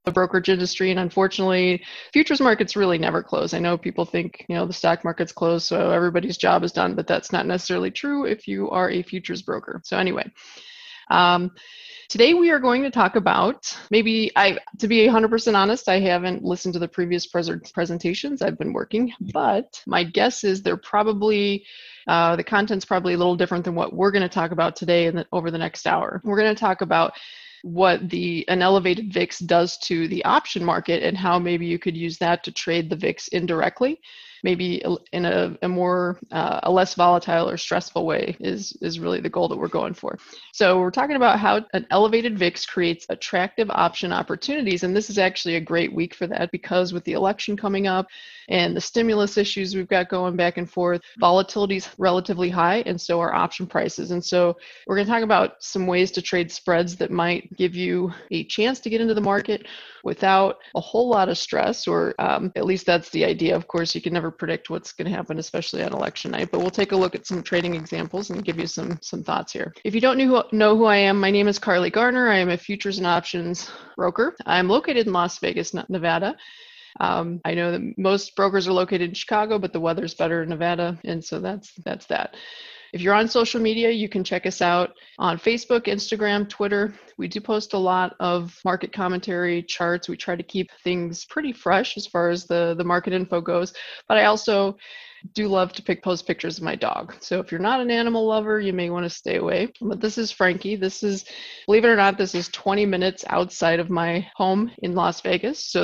the brokerage industry, and unfortunately, futures markets really never close. I know people think, the stock market's closed, so everybody's job is done, but that's not necessarily true if you are a futures broker. So anyway, um, today we are going to talk about, to be 100% honest, I haven't listened to the previous presentations. I've been working, but my guess is they're probably, the content's probably a little different than what we're going to talk about today and over the next hour. We're going to talk about what an elevated VIX does to the option market and how maybe you could use that to trade the VIX indirectly, maybe in a less volatile or stressful way is really the goal that we're going for. So we're talking about how an elevated VIX creates attractive option opportunities. And this is actually a great week for that because with the election coming up and the stimulus issues we've got going back and forth, volatility is relatively high, and so are option prices. And so we're going to talk about some ways to trade spreads that might give you a chance to get into the market without a whole lot of stress, or at least that's the idea. Of course, you can never predict what's going to happen, especially on election night, but we'll take a look at some trading examples and give you some thoughts here. If you don't know who I am, my name is Carly Garner. I am a futures and options broker. I'm located in Las Vegas, Nevada. I know that most brokers are located in Chicago, but the weather's better in Nevada, and so that's that. If you're on social media, you can check us out on Facebook, Instagram, Twitter. We do post a lot of market commentary, charts. We try to keep things pretty fresh as far as the market info goes, but I also do love to post pictures of my dog. So if you're not an animal lover, you may want to stay away. But this is Frankie. Believe it or not, this is 20 minutes outside of my home in Las Vegas. So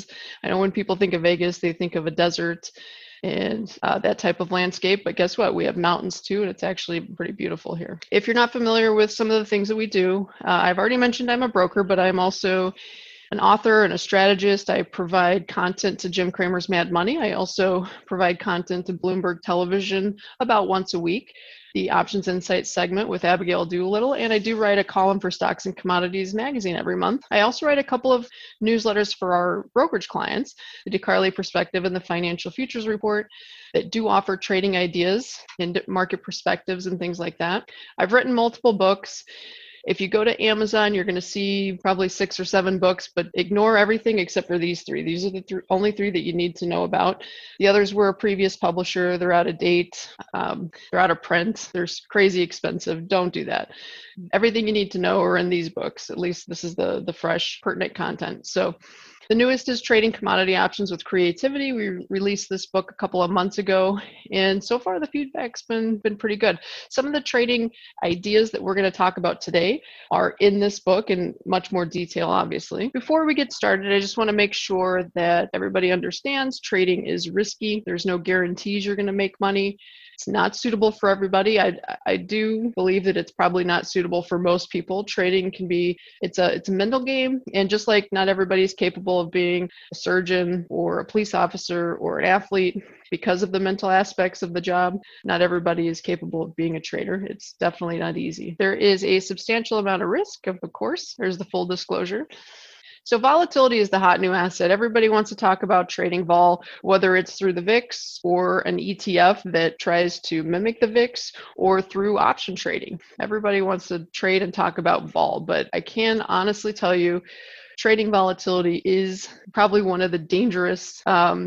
I know when people think of Vegas, they think of a desert and that type of landscape. But guess what? We have mountains too, and it's actually pretty beautiful here. If you're not familiar with some of the things that we do, I've already mentioned I'm a broker, but I'm also an author and a strategist. I provide content to Jim Cramer's Mad Money. I also provide content to Bloomberg Television about once a week, the Options Insights segment with Abigail Doolittle, and I do write a column for Stocks and Commodities magazine every month. I also write a couple of newsletters for our brokerage clients, the DeCarly Perspective and the Financial Futures Report, that do offer trading ideas and market perspectives and things like that. I've written multiple books. If you go to Amazon, you're going to see probably 6 or 7 books, but ignore everything except for these 3. These are the only 3 that you need to know about. The others were a previous publisher. They're out of date. They're out of print. They're crazy expensive. Don't do that. Everything you need to know are in these books. At least this is the fresh, pertinent content. So the newest is Trading Commodity Options with Creativity. We released this book a couple of months ago, and so far the feedback's been pretty good. Some of the trading ideas that we're going to talk about today are in this book in much more detail, obviously. Before we get started, I just want to make sure that everybody understands trading is risky. There's no guarantees you're going to make money. It's not suitable for everybody. I do believe that it's probably not suitable for most people. Trading it's a mental game, and just like not everybody's capable of being a surgeon or a police officer or an athlete because of the mental aspects of the job, not everybody is capable of being a trader. It's definitely not easy. There is a substantial amount of risk, of course. There's the full disclosure. So volatility is the hot new asset. Everybody wants to talk about trading vol, whether it's through the VIX or an ETF that tries to mimic the VIX or through option trading. Everybody wants to trade and talk about vol, but I can honestly tell you, trading volatility is probably one of the dangerous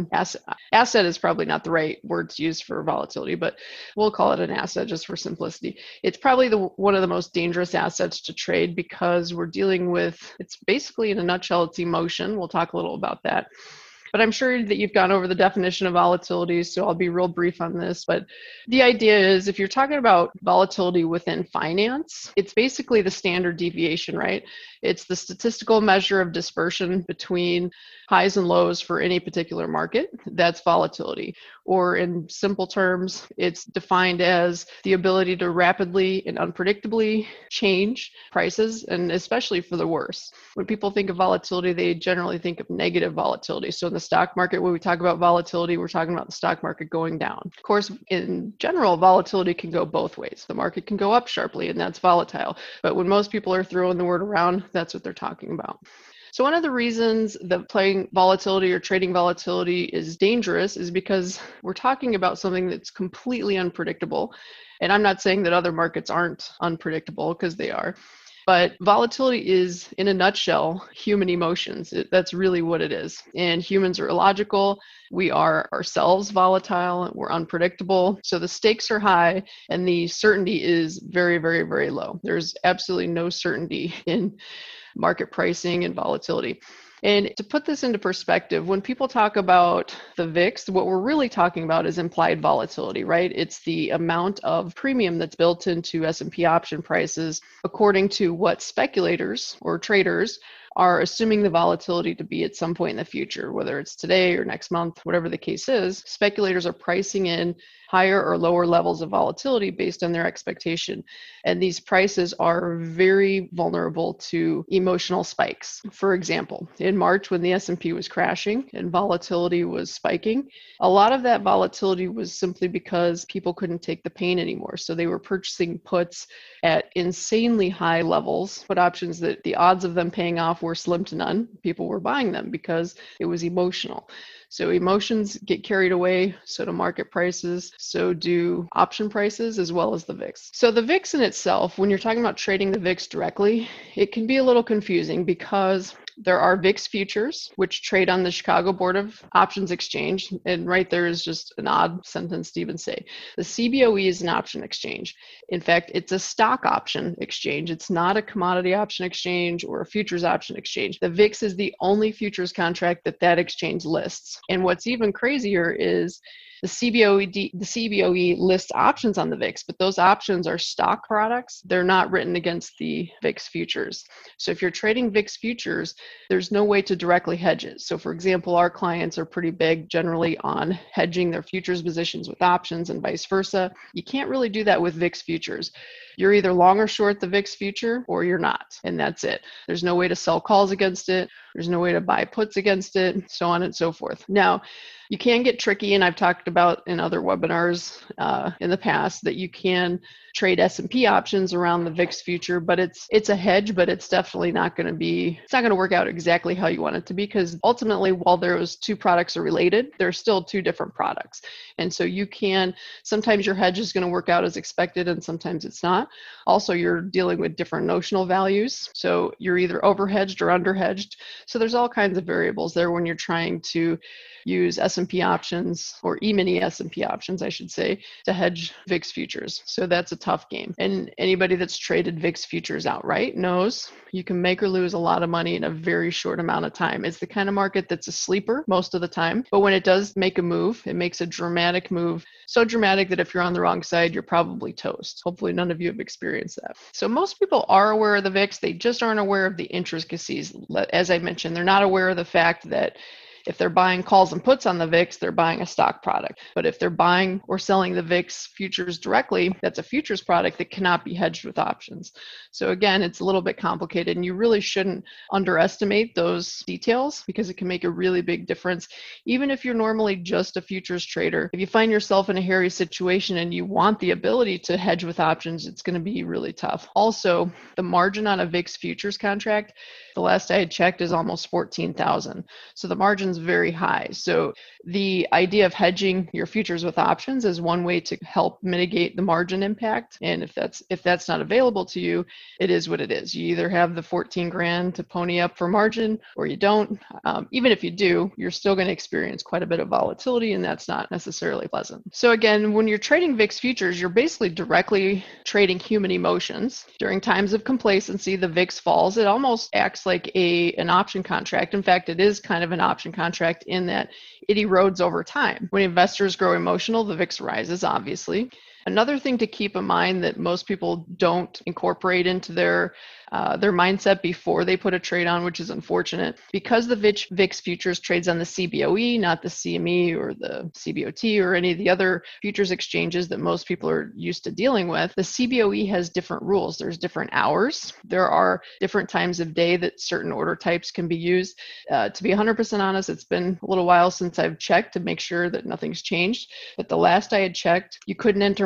asset is probably not the right word to use for volatility, but we'll call it an asset just for simplicity. It's probably one of the most dangerous assets to trade because we're dealing with, it's basically in a nutshell, it's emotion. We'll talk a little about that. But I'm sure that you've gone over the definition of volatility, so I'll be real brief on this. But the idea is if you're talking about volatility within finance, it's basically the standard deviation, right? It's the statistical measure of dispersion between highs and lows for any particular market. That's volatility. Or in simple terms, it's defined as the ability to rapidly and unpredictably change prices, and especially for the worse. When people think of volatility, they generally think of negative volatility. So in the stock market, when we talk about volatility, we're talking about the stock market going down. Of course, in general, volatility can go both ways. The market can go up sharply, and that's volatile. But when most people are throwing the word around, that's what they're talking about. So one of the reasons that playing volatility or trading volatility is dangerous is because we're talking about something that's completely unpredictable. And I'm not saying that other markets aren't unpredictable, because they are. But volatility is, in a nutshell, human emotions. That's really what it is. And humans are illogical. We are ourselves volatile. We're unpredictable. So the stakes are high and the certainty is very, very, very low. There's absolutely no certainty in market pricing and volatility. And to put this into perspective, when people talk about the VIX, what we're really talking about is implied volatility, right? It's the amount of premium that's built into S&P option prices according to what speculators or traders are assuming the volatility to be at some point in the future, whether it's today or next month, whatever the case is. Speculators are pricing in higher or lower levels of volatility based on their expectation. And these prices are very vulnerable to emotional spikes. For example, in March when the S&P was crashing and volatility was spiking, a lot of that volatility was simply because people couldn't take the pain anymore. So they were purchasing puts at insanely high levels, put options that the odds of them paying off were slim to none. People were buying them because it was emotional. So emotions get carried away, so do market prices, so do option prices, as well as the VIX. So the VIX in itself, when you're talking about trading the VIX directly, it can be a little confusing because there are VIX futures, which trade on the Chicago Board of Options Exchange. And right there is just an odd sentence to even say. The CBOE is an option exchange. In fact, it's a stock option exchange. It's not a commodity option exchange or a futures option exchange. The VIX is the only futures contract that exchange lists. And what's even crazier is the CBOE lists options on the VIX, but those options are stock products. They're not written against the VIX futures. So if you're trading VIX futures, there's no way to directly hedge it. So for example, our clients are pretty big generally on hedging their futures positions with options and vice versa. You can't really do that with VIX futures. You're either long or short the VIX future or you're not, and that's it. There's no way to sell calls against it. There's no way to buy puts against it, so on and so forth. Now, you can get tricky, and I've talked about in other webinars in the past that you can trade S&P options around the VIX future, but it's a hedge, but it's definitely not going to work out exactly how you want it to be, because ultimately, while those two products are related, they're still two different products. And so sometimes your hedge is going to work out as expected and sometimes it's not. Also, you're dealing with different notional values. So you're either overhedged or underhedged. So there's all kinds of variables there when you're trying to use S&P options, or E-mini S&P options, I should say, to hedge VIX futures. So that's a tough game. And anybody that's traded VIX futures outright knows you can make or lose a lot of money in a very short amount of time. It's the kind of market that's a sleeper most of the time. But when it does make a move, it makes a dramatic move, so dramatic that if you're on the wrong side, you're probably toast. Hopefully none of you have experienced that. So most people are aware of the VIX. They just aren't aware of the intricacies. As I mentioned, they're not aware of the fact that if they're buying calls and puts on the VIX, they're buying a stock product. But if they're buying or selling the VIX futures directly, that's a futures product that cannot be hedged with options. So again, it's a little bit complicated, and you really shouldn't underestimate those details because it can make a really big difference. Even if you're normally just a futures trader, if you find yourself in a hairy situation and you want the ability to hedge with options, it's going to be really tough. Also, the margin on a VIX futures contract, the last I had checked, is almost 14,000. So the margin is very high. So the idea of hedging your futures with options is one way to help mitigate the margin impact. And if that's not available to you, it is what it is. You either have the 14 grand to pony up for margin or you don't. Even if you do, you're still going to experience quite a bit of volatility, and that's not necessarily pleasant. So again, when you're trading VIX futures, you're basically directly trading human emotions. During times of complacency, the VIX falls. It almost acts like an option contract. In fact, it is kind of an option contract in that it erodes over time. When investors grow emotional, the VIX rises, obviously. Another thing to keep in mind that most people don't incorporate into their mindset before they put a trade on, which is unfortunate, because the VIX futures trades on the CBOE, not the CME or the CBOT or any of the other futures exchanges that most people are used to dealing with. The CBOE has different rules. There's different hours. There are different times of day that certain order types can be used. To be 100% honest, it's been a little while since I've checked to make sure that nothing's changed. But the last I had checked, you couldn't enter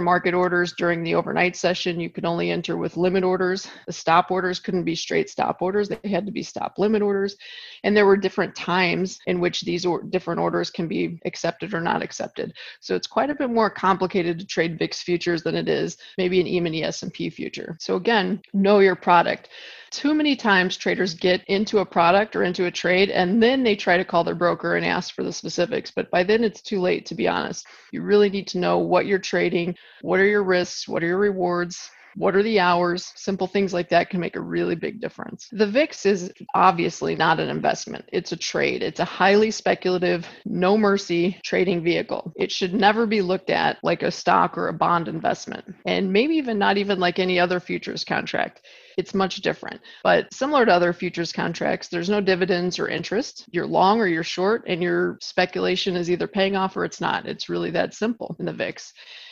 market orders during the overnight session, you could only enter with limit orders. The stop orders couldn't be straight stop orders. They had to be stop limit orders. And there were different times in which these different orders can be accepted or not accepted. So it's quite a bit more complicated to trade VIX futures than it is maybe an E-mini S&P future. So again, know your product. Too many times traders get into a product or into a trade and then they try to call their broker and ask for the specifics. But by then it's too late, to be honest. You really need to know what you're trading, what are your risks, what are your rewards, what are the hours? Simple things like that can make a really big difference. The VIX is obviously not an investment. It's a trade. It's a highly speculative, no mercy trading vehicle. It should never be looked at like a stock or a bond investment, and maybe even not even like any other futures contract. It's much different. But similar to other futures contracts, there's no dividends or interest. You're long or you're short, and your speculation is either paying off or it's not. It's really that simple in the VIX.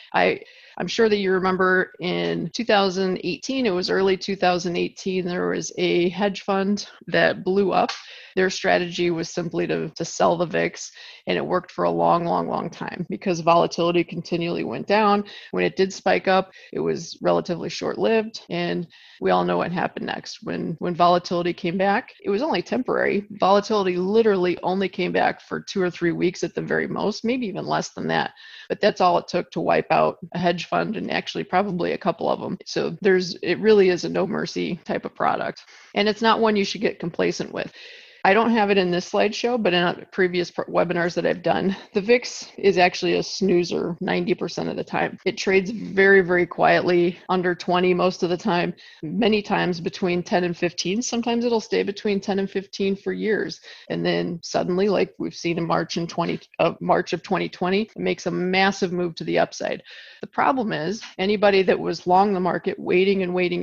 I'm sure that you remember in 2018, it was early 2018, there was a hedge fund that blew up. Their strategy was simply to sell the VIX, and it worked for a long time because volatility continually went down. When it did spike up, it was relatively short-lived, and we all know what happened next. When volatility came back, it was only temporary. Volatility literally only came back for 2 or 3 weeks at the very most, maybe even less than that. But that's all it took to wipe out a hedge fund, and actually probably a couple of them. So it really is a no mercy type of product, and it's not one you should get complacent with. I don't have it in this slideshow, but in previous webinars that I've done, the VIX is actually a snoozer 90% of the time. It trades very quietly, under 20 most of the time, many times between 10 and 15. Sometimes it'll stay between 10 and 15 for years. And then suddenly, like we've seen in March of 2020, it makes a massive move to the upside. The problem is anybody that was long the market, waiting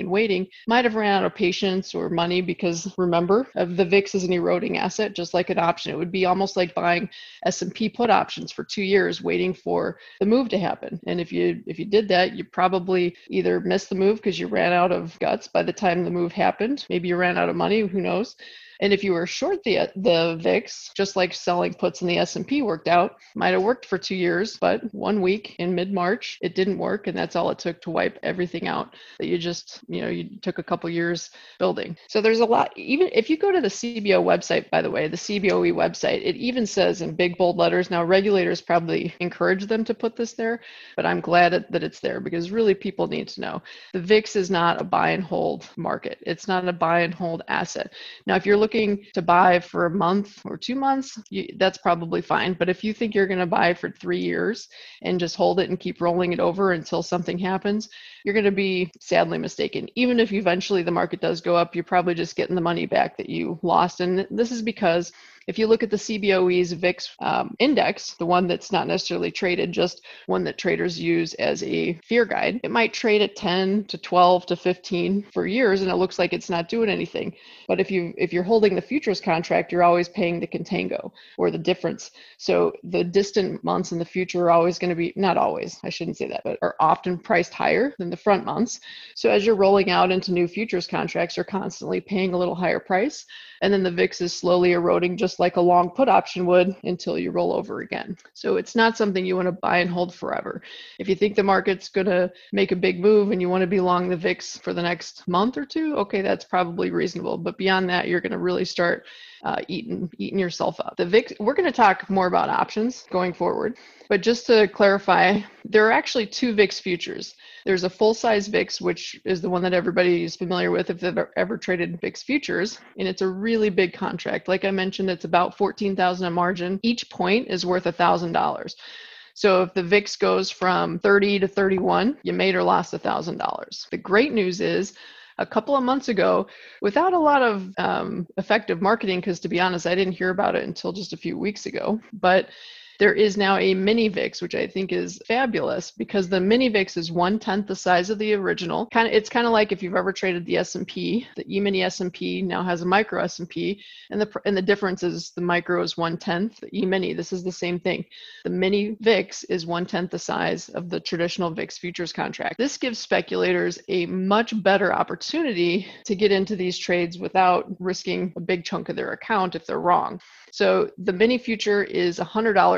might have ran out of patience or money, because remember, the VIX is an eroding asset, just like an option. It would be almost like buying S&P put options for 2 years, waiting for the move to happen. And if you did that, you probably either missed the move because you ran out of guts by the time the move happened. Maybe you ran out of money, who knows? And if you were short the VIX, just like selling puts in the S&P worked out, might have worked for 2 years, but 1 week in mid-March, it didn't work. And that's all it took to wipe everything out that you took a couple years building. So there's a lot. Even if you go to the CBO website, by the way, the CBOE website, it even says in big bold letters. Now, regulators probably encourage them to put this there, but I'm glad that it's there, because really people need to know. The VIX is not a buy and hold market. It's not a buy and hold asset. Now, if you're looking to buy for a month or 2 months, that's probably fine. But if you think you're going to buy for 3 years and just hold it and keep rolling it over until something happens, you're going to be sadly mistaken. Even if eventually the market does go up, you're probably just getting the money back that you lost. And this is because if you look at the CBOE's VIX index, the one that's not necessarily traded, just one that traders use as a fear guide, it might trade at 10 to 12 to 15 for years, and it looks like it's not doing anything. But if you're holding the futures contract, you're always paying the contango, or the difference. So the distant months in the future are always going to be, not always, I shouldn't say that, but are often priced higher than the front months. So as you're rolling out into new futures contracts, you're constantly paying a little higher price, and then the VIX is slowly eroding, just like a long put option would, until you roll over again. So it's not something you want to buy and hold forever. If you think the market's going to make a big move and you want to be long the VIX for the next month or two, okay, that's probably reasonable. But beyond that, you're going to really start eating yourself up. The VIX, we're going to talk more about options going forward, but just to clarify, there are actually 2 VIX futures. There's a full-size VIX, which is the one that everybody is familiar with if they've ever traded VIX futures, and it's a really big contract. Like I mentioned, it's about 14,000 a margin. Each point is worth $1,000. So if the VIX goes from 30 to 31, you made or lost $1,000. The great news is, a couple of months ago, without a lot of effective marketing, because to be honest, I didn't hear about it until just a few weeks ago, but there is now a mini VIX, which I think is fabulous, because the mini VIX is 1/10 the size of the original. It's kind of like if you've ever traded the S&P. The E-mini S&P now has a micro S&P, and the difference is the micro is 1/10. The E-mini, this is the same thing. The mini VIX is 1/10 the size of the traditional VIX futures contract. This gives speculators a much better opportunity to get into these trades without risking a big chunk of their account if they're wrong. So the mini future is $100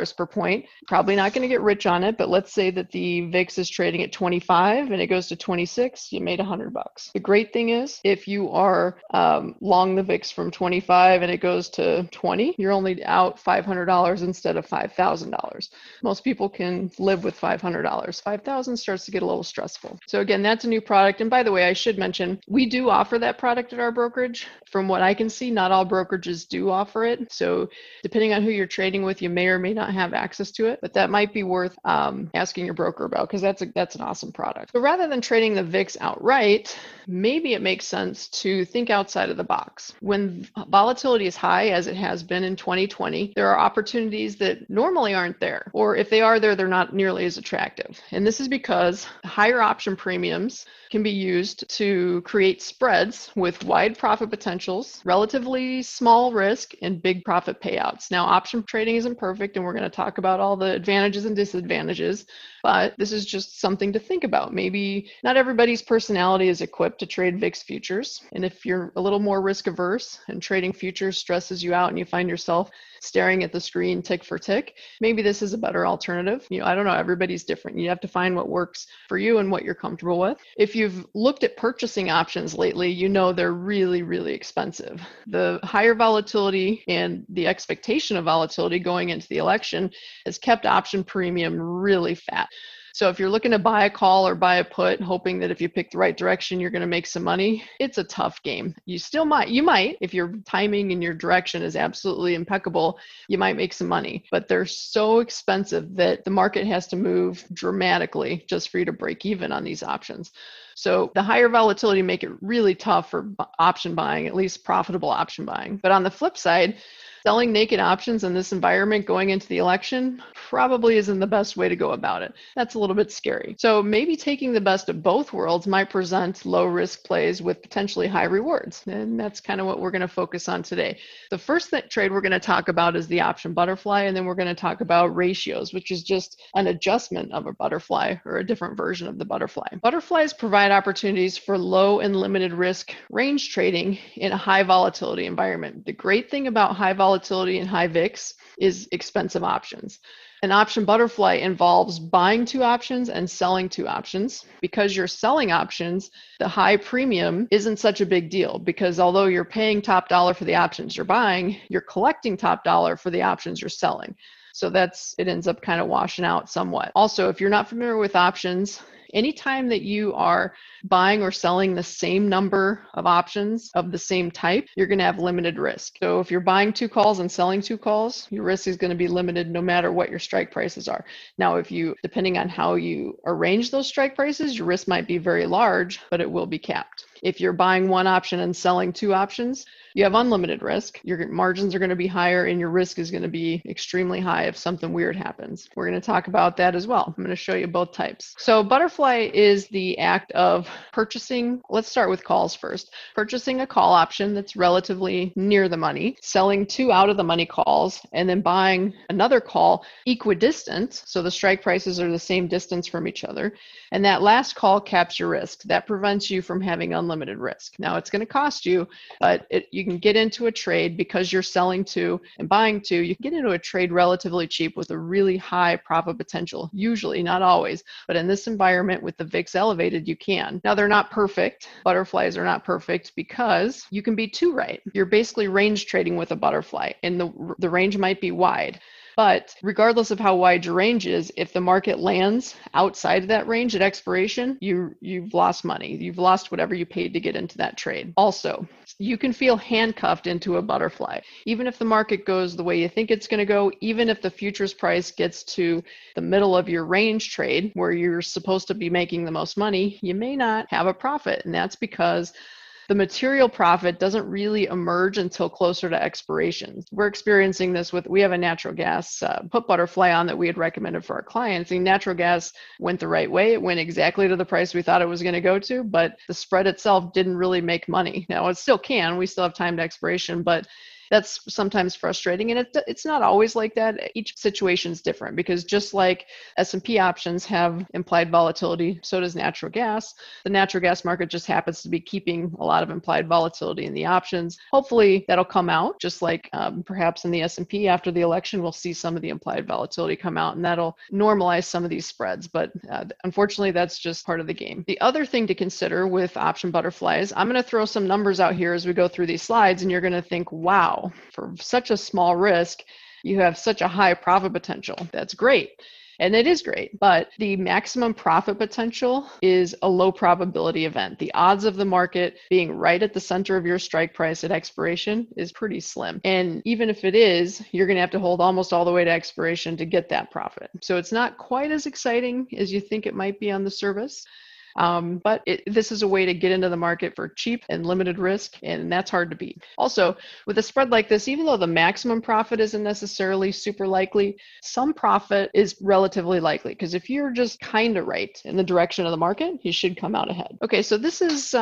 $10 per point. Probably not going to get rich on it, but let's say that the VIX is trading at 25 and it goes to 26, you made $100. The great thing is if you are long the VIX from 25 and it goes to 20, you're only out $500 instead of $5,000. Most people can live with $500. 5,000 starts to get a little stressful. So again, that's a new product. And by the way, I should mention, we do offer that product at our brokerage. From what I can see, not all brokerages do offer it. So depending on who you're trading with, you may or may not have access to it, but that might be worth asking your broker about, because that's an awesome product. So rather than trading the VIX outright, maybe it makes sense to think outside of the box. When volatility is high, as it has been in 2020, there are opportunities that normally aren't there, or if they are there, they're not nearly as attractive. And this is because higher option premiums can be used to create spreads with wide profit potentials, relatively small risk, and big profit payouts. Now, option trading isn't perfect, and we're going to talk about all the advantages and disadvantages, but this is just something to think about. Maybe not everybody's personality is equipped to trade VIX futures, and if you're a little more risk averse and trading futures stresses you out and you find yourself staring at the screen tick for tick, maybe this is a better alternative. I don't know, everybody's different. You have to find what works for you and what you're comfortable with. If you've looked at purchasing options lately, you know they're really, really expensive. The higher volatility and the expectation of volatility going into the election has kept option premium really fat. So if you're looking to buy a call or buy a put, hoping that if you pick the right direction, you're going to make some money, it's a tough game. You might, if your timing and your direction is absolutely impeccable, you might make some money, but they're so expensive that the market has to move dramatically just for you to break even on these options. So the higher volatility make it really tough for option buying, at least profitable option buying. But on the flip side, selling naked options in this environment going into the election probably isn't the best way to go about it. That's a little bit scary. So maybe taking the best of both worlds might present low risk plays with potentially high rewards. And that's kind of what we're going to focus on today. The first trade we're going to talk about is the option butterfly, and then we're going to talk about ratios, which is just an adjustment of a butterfly or a different version of the butterfly. Butterflies provide opportunities for low and limited risk range trading in a high volatility environment. The great thing about high volatility and high VIX is expensive options. An option butterfly involves buying two options and selling two options. Because you're selling options, the high premium isn't such a big deal, because although you're paying top dollar for the options you're buying, you're collecting top dollar for the options you're selling. So it ends up kind of washing out somewhat. Also, if you're not familiar with options, anytime that you are buying or selling the same number of options of the same type, you're going to have limited risk. So if you're buying two calls and selling two calls, your risk is going to be limited no matter what your strike prices are. Now, depending on how you arrange those strike prices, your risk might be very large, but it will be capped. If you're buying one option and selling two options, you have unlimited risk. Your margins are going to be higher and your risk is going to be extremely high if something weird happens. We're going to talk about that as well. I'm going to show you both types. So butterfly is the act of purchasing. Let's start with calls first. Purchasing a call option that's relatively near the money, selling two out of the money calls, and then buying another call equidistant. So the strike prices are the same distance from each other. And that last call caps your risk. That prevents you from having unlimited risk. Now it's going to cost you, but you can get into a trade because you're selling two and buying two. You can get into a trade relatively cheap with a really high profit potential. Usually, not always, but in this environment with the VIX elevated, you can. Now they're not perfect. Butterflies are not perfect because you can be too right. You're basically range trading with a butterfly, and the range might be wide. But regardless of how wide your range is, if the market lands outside of that range at expiration, you've lost money. You've lost whatever you paid to get into that trade. Also, you can feel handcuffed into a butterfly. Even if the market goes the way you think it's going to go, even if the futures price gets to the middle of your range trade where you're supposed to be making the most money, you may not have a profit. And that's because the material profit doesn't really emerge until closer to expiration. We're experiencing this we have a natural gas put butterfly on that we had recommended for our clients. And natural gas went the right way. It went exactly to the price we thought it was going to go to, but the spread itself didn't really make money. Now it still can, we still have time to expiration, but That's sometimes frustrating, and it's not always like that. Each situation is different, because just like S&P options have implied volatility, so does natural gas. The natural gas market just happens to be keeping a lot of implied volatility in the options. Hopefully that'll come out, just like perhaps in the S&P after the election, we'll see some of the implied volatility come out, and that'll normalize some of these spreads. But unfortunately, that's just part of the game. The other thing to consider with option butterflies, I'm going to throw some numbers out here as we go through these slides, and you're going to think, wow, for such a small risk, you have such a high profit potential. That's great. And it is great, but the maximum profit potential is a low probability event. The odds of the market being right at the center of your strike price at expiration is pretty slim. And even if it is, you're going to have to hold almost all the way to expiration to get that profit. So it's not quite as exciting as you think it might be on the surface. But this is a way to get into the market for cheap and limited risk, and that's hard to beat. Also, with a spread like this, even though the maximum profit isn't necessarily super likely, some profit is relatively likely, because if you're just kind of right in the direction of the market, you should come out ahead. Okay, so this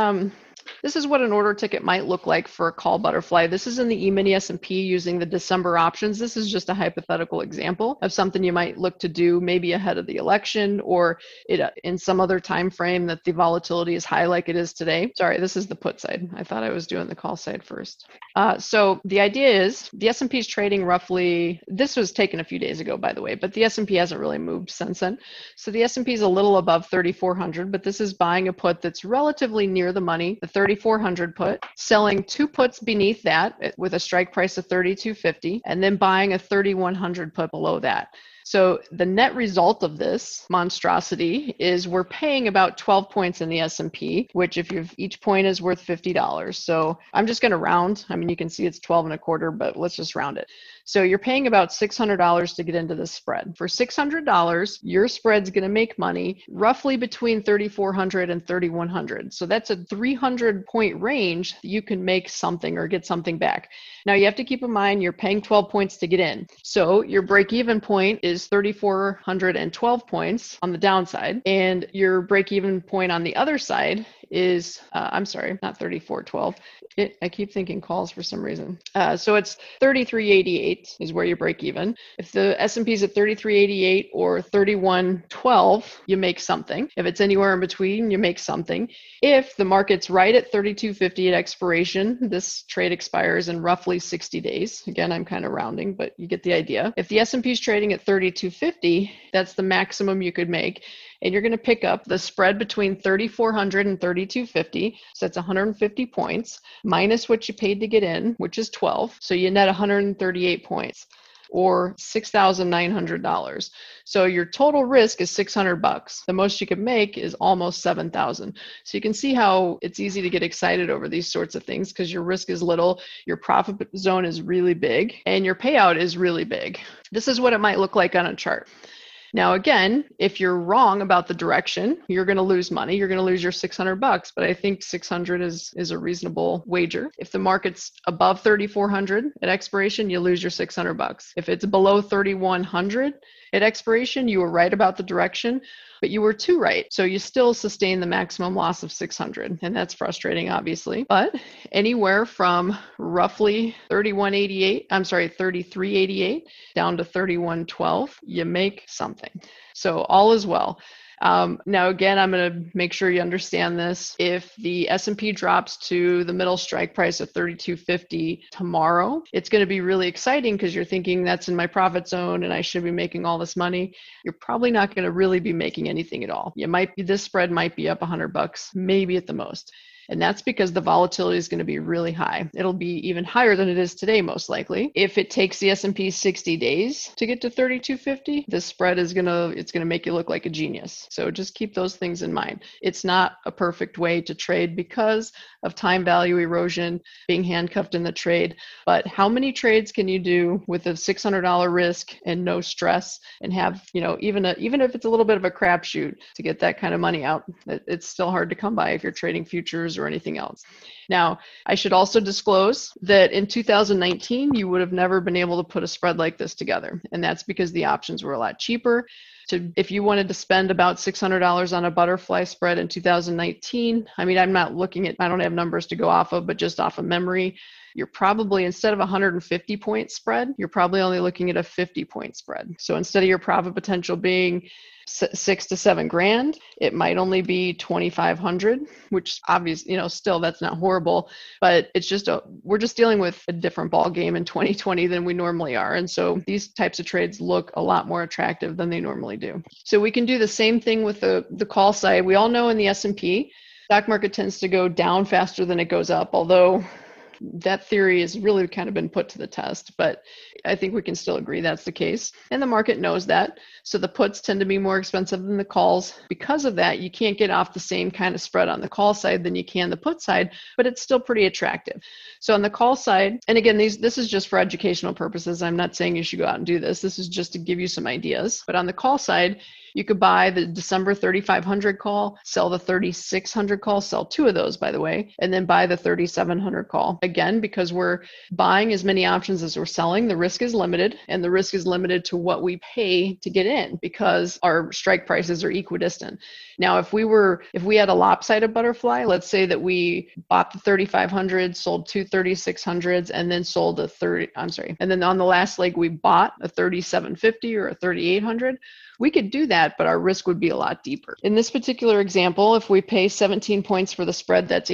is what an order ticket might look like for a call butterfly. This is in the E-mini S&P using the December options. This is just a hypothetical example of something you might look to do maybe ahead of the election, or in some other time frame that the volatility is high like it is today. Sorry, this is the put side. I thought I was doing the call side first. So the idea is the S&P is trading roughly, this was taken a few days ago, by the way, but the S&P hasn't really moved since then. So the S&P is a little above 3,400, but this is buying a put that's relatively near the money, the 3,400 put, selling two puts beneath that with a strike price of 3,250, and then buying a 3,100 put below that. So the net result of this monstrosity is we're paying about 12 points in the S&P, which each point is worth $50. So I'm just going to round. I mean, you can see it's 12 and a quarter, but let's just round it. So you're paying about $600 to get into this spread. For $600, your spread's going to make money roughly between 3,400 and 3,100. So that's a 300-point range that you can make something or get something back. Now you have to keep in mind you're paying 12 points to get in. So your break-even point is 3,412 points on the downside, and your break-even point on the other side is, I'm sorry, not 3,412. I keep thinking calls for some reason. So it's 3,388 is where you break even. If the S&P is at 3,388 or 3,112, you make something. If it's anywhere in between, you make something. If the market's right at 3,250 at expiration, this trade expires in roughly 60 days. Again, I'm kind of rounding, but you get the idea. If the S&P is trading at 3,250, that's the maximum you could make. And you're going to pick up the spread between 3,400 and 3,250. So that's 150 points minus what you paid to get in, which is 12. So you net 138 points, or $6,900. So your total risk is $600. The most you can make is almost $7,000. So you can see how it's easy to get excited over these sorts of things, because your risk is little, your profit zone is really big, and your payout is really big. This is what it might look like on a chart. Now, again, if you're wrong about the direction, you're going to lose money. You're going to lose your $600, but I think 600 is a reasonable wager. If the market's above 3,400 at expiration, you lose your $600. If it's below 3,100 at expiration, you were right about the direction, but you were too right. So you still sustain the maximum loss of 600, and that's frustrating, obviously. But anywhere from roughly 3388 down to 3112, you make something. So all is well. Now, again, I'm going to make sure you understand this. If the S&P drops to the middle strike price of 3,250 tomorrow, it's going to be really exciting, because you're thinking that's in my profit zone and I should be making all this money. You're probably not going to really be making anything at all. This spread might be up $100, maybe at the most. And that's because the volatility is going to be really high. It'll be even higher than it is today, most likely. If it takes the S&P 60 days to get to 3,250, this spread it's going to make you look like a genius. So just keep those things in mind. It's not a perfect way to trade because of time value erosion, being handcuffed in the trade. But how many trades can you do with a $600 risk and no stress, and have, even if it's a little bit of a crapshoot to get that kind of money out? It's still hard to come by if you're trading futures or anything else. Now, I should also disclose that in 2019, you would have never been able to put a spread like this together. And that's because the options were a lot cheaper. So if you wanted to spend about $600 on a butterfly spread in 2019, I mean, I'm not looking at, I don't have numbers to go off of, but just off of memory, you're probably, instead of a 150 point spread, you're probably only looking at a 50 point spread. So instead of your profit potential being $6 to $7 grand, it might only be 2,500, which obviously, still that's not horrible, but it's just we're just dealing with a different ball game in 2020 than we normally are. And so these types of trades look a lot more attractive than they normally do. So we can do the same thing with the call side. We all know in the S&P, stock market tends to go down faster than it goes up, although that theory has really kind of been put to the test, but I think we can still agree that's the case. And the market knows that. So the puts tend to be more expensive than the calls. Because of that, you can't get off the same kind of spread on the call side than you can the put side, but it's still pretty attractive. So on the call side, and again, this is just for educational purposes. I'm not saying you should go out and do this. This is just to give you some ideas. But on the call side, you could buy the December 3,500 call, sell the 3,600 call, sell two of those, by the way, and then buy the 3,700 call. Again, because we're buying as many options as we're selling, the risk is limited, and the risk is limited to what we pay to get in because our strike prices are equidistant. Now, if we had a lopsided butterfly, let's say that we bought the 3,500, sold two 3,600s, and then sold and then on the last leg, we bought a 3,750 or a 3,800, we could do that, but our risk would be a lot deeper. In this particular example, if we pay 17 points for the spread, that's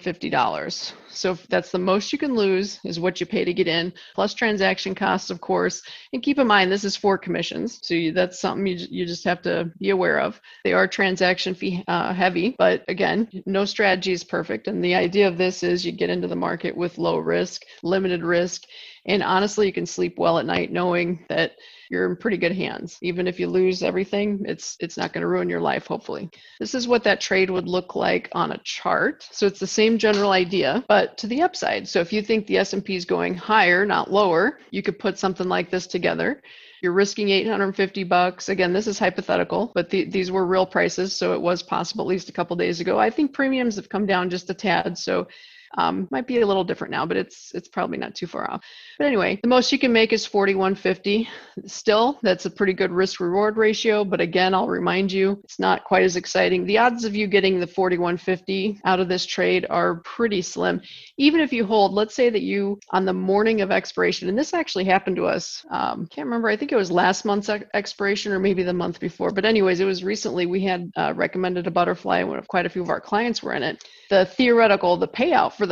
$850. So that's the most you can lose is what you pay to get in, plus transaction costs, of course. And keep in mind, this is for commissions. So that's something you just have to be aware of. They are transaction fee heavy, but again, no strategy is perfect. And the idea of this is you get into the market with low risk, limited risk. And honestly, you can sleep well at night knowing that you're in pretty good hands. Even if you lose everything, it's not going to ruin your life, hopefully. This is what that trade would look like on a chart. So it's the same general idea, but to the upside. So if you think the S&P is going higher, not lower, you could put something like this together. You're risking $850. Again, this is hypothetical, but these were real prices, so it was possible at least a couple days ago. I think premiums have come down just a tad, so might be a little different now, but it's probably not too far off. But anyway, the most you can make is 4,150. Still, that's a pretty good risk reward ratio. But again, I'll remind you, it's not quite as exciting. The odds of you getting the 4,150 out of this trade are pretty slim. Even if you hold, let's say that you, on the morning of expiration, and this actually happened to us, can't remember, I think it was last month's expiration or maybe the month before. But anyways, it was recently we had recommended a butterfly and quite a few of our clients were in it. The payout for the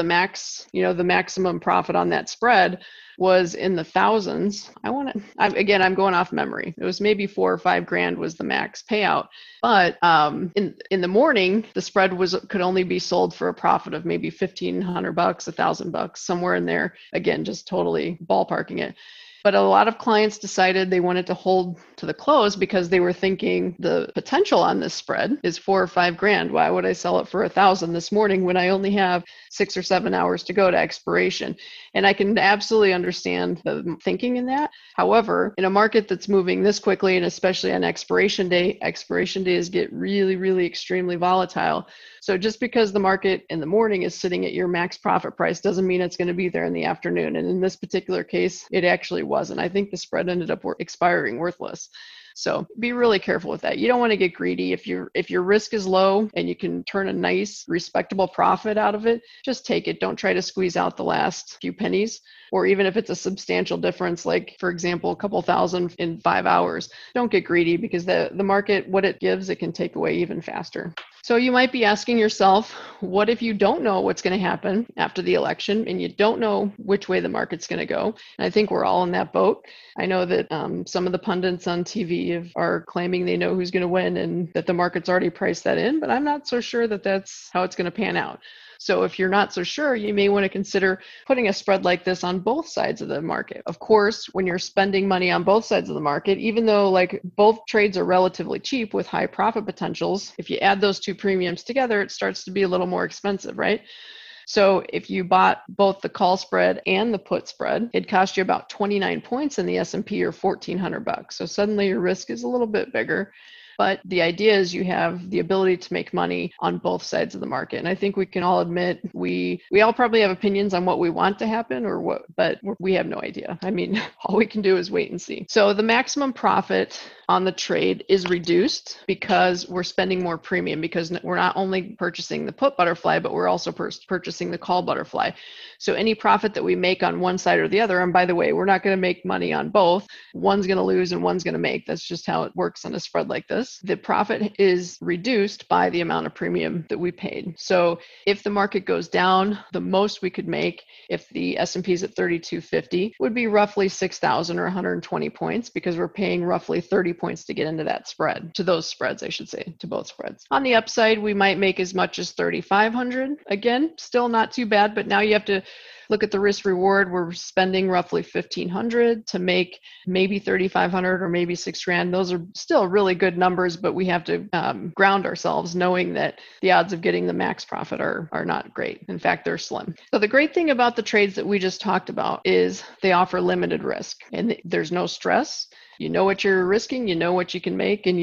maximum profit on that spread was in the thousands. I'm going off memory. It was maybe $4 or $5 grand was the max payout. But in the morning, the spread could only be sold for a profit of maybe $1,500, $1,000, somewhere in there. Again, just totally ballparking it. But a lot of clients decided they wanted to hold to the close because they were thinking the potential on this spread is $4 or $5 grand. Why would I sell it for $1,000 this morning when I only have 6 or 7 hours to go to expiration? And I can absolutely understand the thinking in that. However, in a market that's moving this quickly, and especially on expiration days get really, really extremely volatile. So just because the market in the morning is sitting at your max profit price doesn't mean it's going to be there in the afternoon. And in this particular case, it actually wasn't. I think the spread ended up expiring worthless. So be really careful with that. You don't want to get greedy. If your risk is low and you can turn a nice, respectable profit out of it, just take it. Don't try to squeeze out the last few pennies. Or even if it's a substantial difference, like for example, a couple thousand in 5 hours, don't get greedy because the market, what it gives, it can take away even faster. So you might be asking yourself, what if you don't know what's going to happen after the election and you don't know which way the market's going to go? And I think we're all in that boat. I know that some of the pundits on TV are claiming they know who's going to win and that the market's already priced that in, but I'm not so sure that that's how it's going to pan out. So if you're not so sure, you may want to consider putting a spread like this on both sides of the market. Of course, when you're spending money on both sides of the market, even though like both trades are relatively cheap with high profit potentials, if you add those two premiums together, it starts to be a little more expensive, right? So if you bought both the call spread and the put spread, it'd cost you about 29 points in the S&P or $1,400. So suddenly your risk is a little bit bigger. But the idea is you have the ability to make money on both sides of the market. And I think we can all admit we all probably have opinions on what we want to happen or what, but we have no idea. I mean, all we can do is wait and see. So the maximum profit on the trade is reduced because we're spending more premium, because we're not only purchasing the put butterfly, but we're also purchasing the call butterfly. So any profit that we make on one side or the other, and by the way, we're not going to make money on both. One's going to lose and one's going to make. That's just how it works on a spread like this. The profit is reduced by the amount of premium that we paid. So if the market goes down, the most we could make if the S&P is at 3250 would be roughly 6,000 or 120 points, because we're paying roughly 30 points to get into that spread, to those spreads, I should say, to both spreads. On the upside, we might make as much as 3,500. Again, still not too bad, but now you have to look at the risk reward. We're spending roughly 1,500 to make maybe 3,500 or maybe $6,000. Those are still really good numbers, but we have to ground ourselves knowing that the odds of getting the max profit are not great. In fact, they're slim. So the great thing about the trades that we just talked about is they offer limited risk and there's no stress. You know what you're risking, you know what you can make, and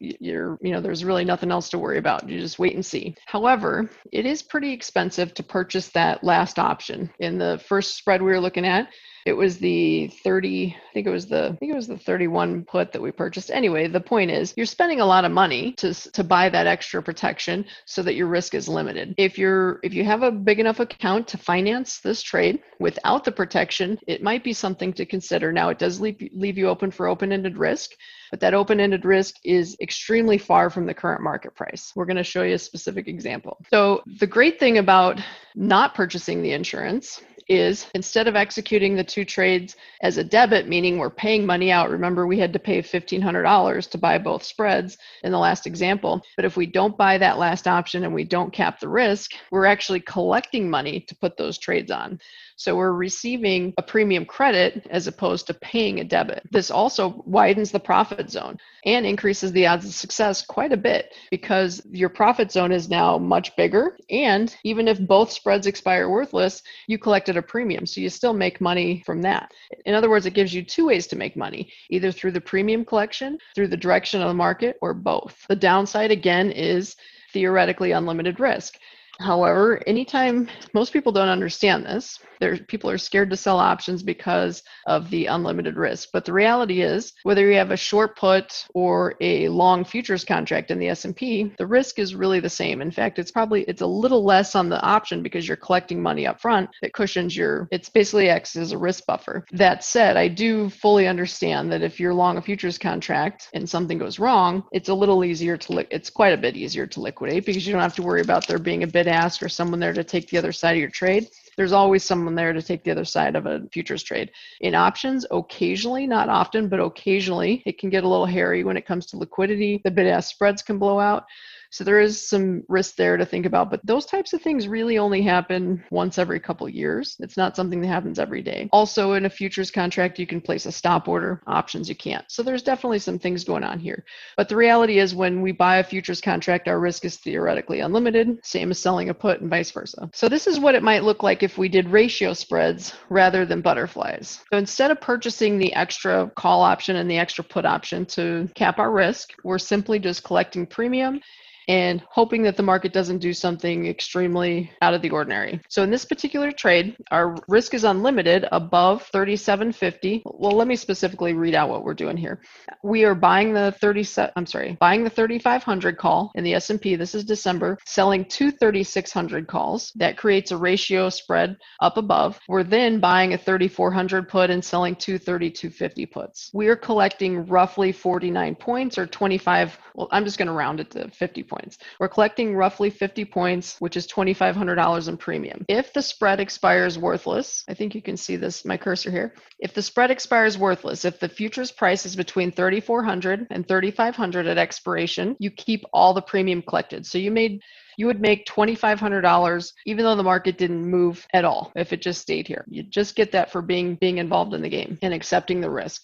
there's really nothing else to worry about. You just wait and see. However, it is pretty expensive to purchase that last option. In the first spread we were looking at, it was the 30, I think it was the 31 put that we purchased. Anyway, the point is you're spending a lot of money to buy that extra protection so that your risk is limited. If you have a big enough account to finance this trade without the protection, it might be something to consider. Now, it does leave you open for open-ended risk, but that open-ended risk is extremely far from the current market price. We're going to show you a specific example. So the great thing about not purchasing the insurance is instead of executing the two trades as a debit, meaning we're paying money out, remember we had to pay $1,500 to buy both spreads in the last example, but if we don't buy that last option and we don't cap the risk, we're actually collecting money to put those trades on. So we're receiving a premium credit as opposed to paying a debit. This also widens the profit zone and increases the odds of success quite a bit because your profit zone is now much bigger. And even if both spreads expire worthless, you collected a premium. So you still make money from that. In other words, it gives you two ways to make money, either through the premium collection, through the direction of the market, or both. The downside, again, is theoretically unlimited risk. However, anytime, most people don't understand this. People are scared to sell options because of the unlimited risk. But the reality is, whether you have a short put or a long futures contract in the S&P, the risk is really the same. In fact, it's a little less on the option because you're collecting money up front that cushions it's basically acts as a risk buffer. That said, I do fully understand that if you're long a futures contract and something goes wrong, it's quite a bit easier to liquidate because you don't have to worry about there being a bid ask or someone there to take the other side of your trade. There's always someone there to take the other side of a futures trade. In options, occasionally, not often, but occasionally, it can get a little hairy when it comes to liquidity. The bid-ask spreads can blow out. So there is some risk there to think about, but those types of things really only happen once every couple years. It's not something that happens every day. Also, in a futures contract, you can place a stop order. Options, you can't. So there's definitely some things going on here. But the reality is when we buy a futures contract, our risk is theoretically unlimited, same as selling a put and vice versa. So this is what it might look like if we did ratio spreads rather than butterflies. So instead of purchasing the extra call option and the extra put option to cap our risk, we're simply just collecting premium and hoping that the market doesn't do something extremely out of the ordinary. So in this particular trade, our risk is unlimited above 3750. Well, let me specifically read out what we're doing here. We are buying the 3500 call in the S&P. This is December, selling two 3600 calls. That creates a ratio spread up above. We're then buying a 3400 put and selling two 3250 puts. We are collecting roughly 49 points or 25. Well, I'm just going to round it to 50 points. We're collecting roughly 50 points, which is $2,500 in premium. If the spread expires worthless, I think you can see this, my cursor here. If the spread expires worthless, if the futures price is between 3,400 and 3,500 at expiration, you keep all the premium collected. So you would make $2,500 even though the market didn't move at all if it just stayed here. You just get that for being involved in the game and accepting the risk.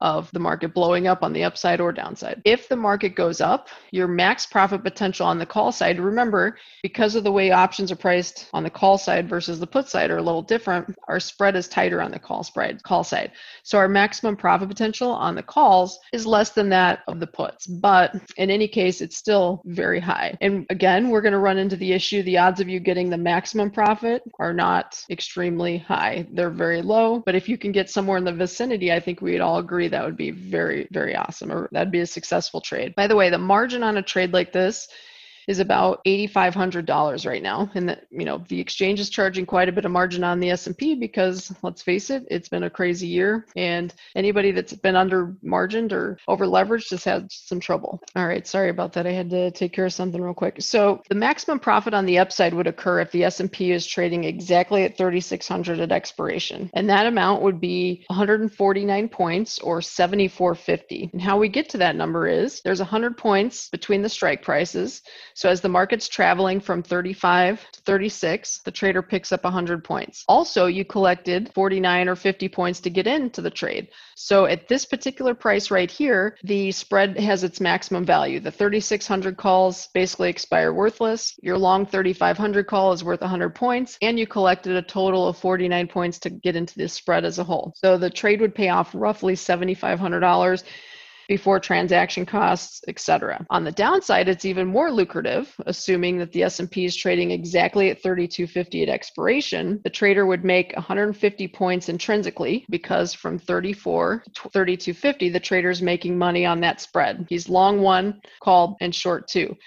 of the market blowing up on the upside or downside. If the market goes up, your max profit potential on the call side, remember, because of the way options are priced on the call side versus the put side are a little different, our spread is tighter on the call side. So our maximum profit potential on the calls is less than that of the puts. But in any case, it's still very high. And again, we're going to run into the issue, the odds of you getting the maximum profit are not extremely high. They're very low, but if you can get somewhere in the vicinity, I think we'd all agree that would be very, very awesome, or that'd be a successful trade. By the way, the margin on a trade like this is about $8,500 right now. And that, the exchange is charging quite a bit of margin on the S&P because, let's face it, it's been a crazy year. And anybody that's been under margined or over leveraged has had some trouble. All right, sorry about that. I had to take care of something real quick. So the maximum profit on the upside would occur if the S&P is trading exactly at 3,600 at expiration. And that amount would be 149 points or 74.50. And how we get to that number is there's 100 points between the strike prices. So as the market's traveling from 35 to 36, the trader picks up 100 points. Also, you collected 49 or 50 points to get into the trade. So at this particular price right here, the spread has its maximum value. The 3,600 calls basically expire worthless. Your long 3,500 call is worth 100 points, and you collected a total of 49 points to get into this spread as a whole. So the trade would pay off roughly $7,500 before transaction costs, etc. On the downside, it's even more lucrative, assuming that the S&P is trading exactly at 32.50 at expiration. The trader would make 150 points intrinsically because from 34 to 32.50, the trader is making money on that spread. He's long one call and short two.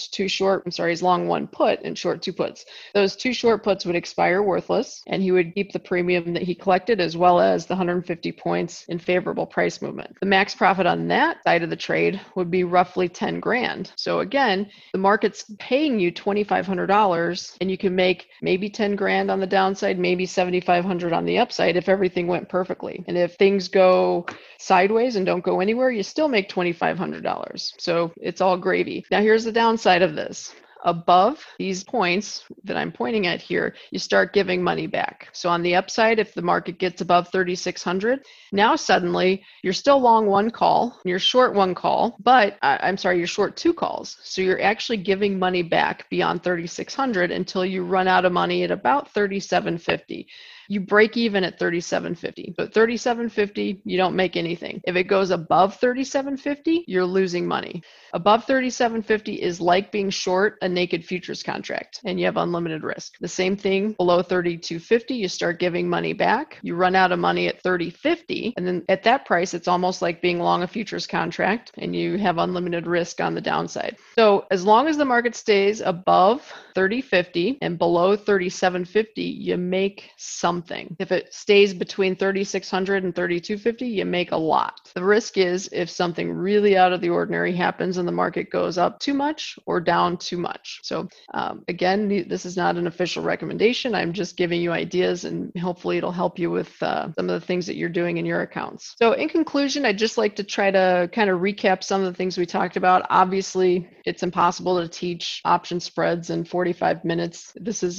He's long one put and short two puts. Those two short puts would expire worthless, and he would keep the premium that he collected as well as the 150 points in favorable price movement. The max profit on that side of the trade would be roughly 10 grand. So again, the market's paying you $2,500 and you can make maybe 10 grand on the downside, maybe 7,500 on the upside if everything went perfectly. And if things go sideways and don't go anywhere, you still make $2,500. So it's all gravy. Now here's the downside of this. Above these points that I'm pointing at here, you start giving money back. So on the upside, if the market gets above 3,600, now suddenly you're still long one call, you're short one call, but you're short two calls. So you're actually giving money back beyond 3,600 until you run out of money at about 3,750. You break even at 37.50. But 37.50, you don't make anything. If it goes above 37.50, you're losing money. Above 37.50 is like being short a naked futures contract, and you have unlimited risk. The same thing below 32.50, you start giving money back. You run out of money at 30.50, and then at that price, it's almost like being long a futures contract, and you have unlimited risk on the downside. So as long as the market stays above 30.50 and below 37.50, you make something. If it stays between 3,600 and 32.50, you make a lot. The risk is if something really out of the ordinary happens and the market goes up too much or down too much. So again, this is not an official recommendation. I'm just giving you ideas, and hopefully it'll help you with some of the things that you're doing in your accounts. So in conclusion, I'd just like to try to kind of recap some of the things we talked about. Obviously, it's impossible to teach option spreads in 45 minutes. This is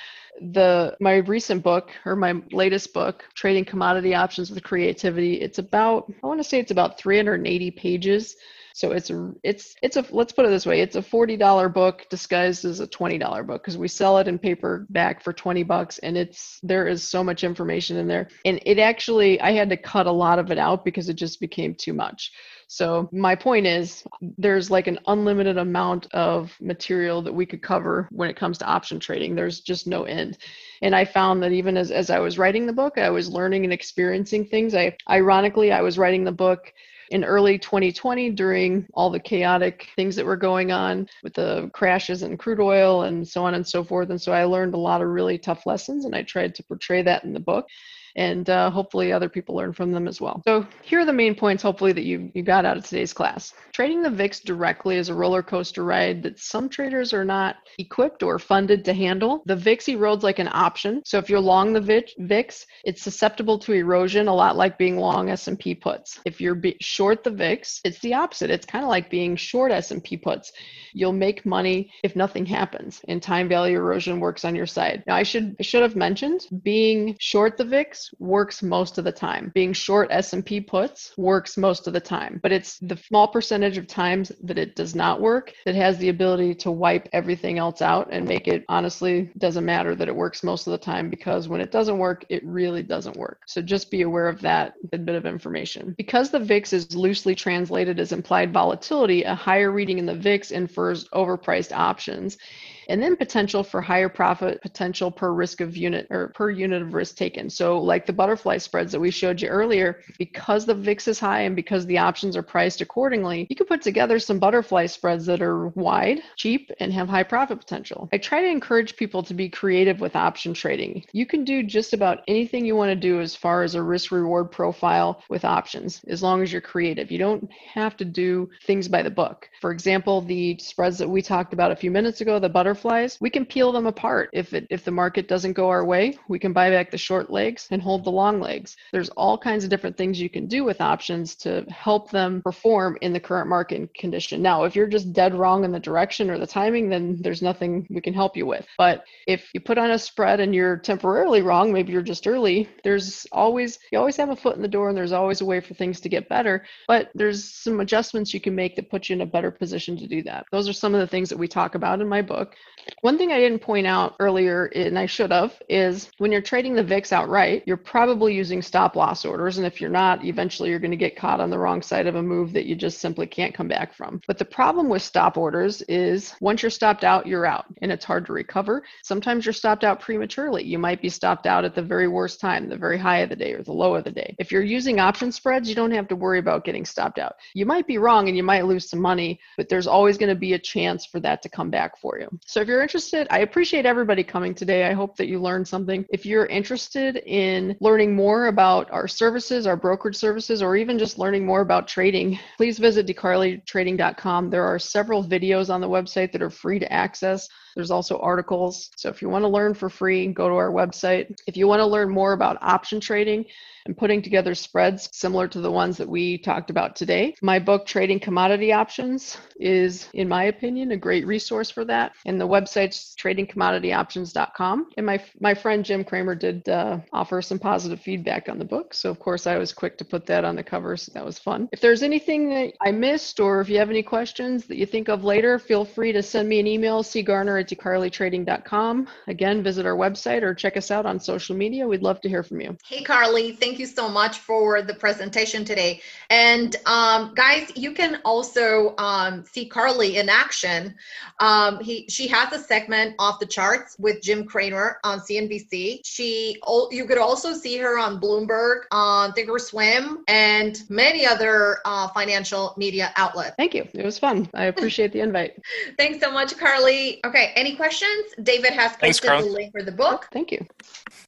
my recent book, or my latest book, Trading Commodity Options with Creativity. It's about 380 pages. So let's put it this way. It's a $40 book disguised as a $20 book because we sell it in paperback for $20, and there is so much information in there. And I had to cut a lot of it out because it just became too much. So my point is there's like an unlimited amount of material that we could cover when it comes to option trading. There's just no end. And I found that even as I was writing the book, I was learning and experiencing things. Ironically, I was writing the book in early 2020 during all the chaotic things that were going on with the crashes in crude oil and so on and so forth. And so I learned a lot of really tough lessons, and I tried to portray that in the book. And hopefully other people learn from them as well. So here are the main points, hopefully, that you got out of today's class. Trading the VIX directly is a roller coaster ride that some traders are not equipped or funded to handle. The VIX erodes like an option. So if you're long the VIX, it's susceptible to erosion, a lot like being long S&P puts. If you're short the VIX, it's the opposite. It's kind of like being short S&P puts. You'll make money if nothing happens, and time value erosion works on your side. Now, I should have mentioned being short the VIX VIX works most of the time. Being short S&P puts works most of the time, but it's the small percentage of times that it does not work that has the ability to wipe everything else out and make it, honestly, doesn't matter that it works most of the time, because when it doesn't work, it really doesn't work. So just be aware of that bit of information. Because the VIX is loosely translated as implied volatility, a higher reading in the VIX infers overpriced options, and then potential for higher profit potential per risk of unit or per unit of risk taken. So like the butterfly spreads that we showed you earlier, because the VIX is high and because the options are priced accordingly, you can put together some butterfly spreads that are wide, cheap, and have high profit potential. I try to encourage people to be creative with option trading. You can do just about anything you want to do as far as a risk reward profile with options, as long as you're creative. You don't have to do things by the book. For example, the spreads that we talked about a few minutes ago, the butterflies, we can peel them apart. If the market doesn't go our way, we can buy back the short legs and hold the long legs. There's all kinds of different things you can do with options to help them perform in the current market condition. Now, if you're just dead wrong in the direction or the timing, then there's nothing we can help you with. But if you put on a spread and you're temporarily wrong, maybe you're just early, you always have a foot in the door, and there's always a way for things to get better. But there's some adjustments you can make that put you in a better position to do that. Those are some of the things that we talk about in my book. One thing I didn't point out earlier, and I should have, is when you're trading the VIX outright, you're probably using stop loss orders. And if you're not, eventually you're going to get caught on the wrong side of a move that you just simply can't come back from. But the problem with stop orders is once you're stopped out, you're out, and it's hard to recover. Sometimes you're stopped out prematurely. You might be stopped out at the very worst time, the very high of the day or the low of the day. If you're using option spreads, you don't have to worry about getting stopped out. You might be wrong and you might lose some money, but there's always going to be a chance for that to come back for you. So if you're interested, I appreciate everybody coming today. I hope that you learned something. If you're interested in learning more about our services, our brokerage services, or even just learning more about trading, please visit DeCarliTrading.com. There are several videos on the website that are free to access. There's also articles. So if you want to learn for free, go to our website. If you want to learn more about option trading and putting together spreads similar to the ones that we talked about today, my book, Trading Commodity Options, is, in my opinion, a great resource for that. And the website's tradingcommodityoptions.com. And my friend Jim Cramer did offer some positive feedback on the book. So of course I was quick to put that on the cover. So that was fun. If there's anything that I missed, or if you have any questions that you think of later, feel free to send me an email, cgarner@decarlitrading.com. Again, visit our website or check us out on social media. We'd love to hear from you. Hey, Carly, thank you so much for the presentation today. And guys, you can also see Carly in action. She has a segment Off the Charts with Jim Cramer on CNBC. You could also see her on Bloomberg, on Thinkorswim, and many other financial media outlets. Thank you. It was fun. I appreciate the invite. Thanks so much, Carly. Okay, any questions? David has posted the link for the book. Thank you.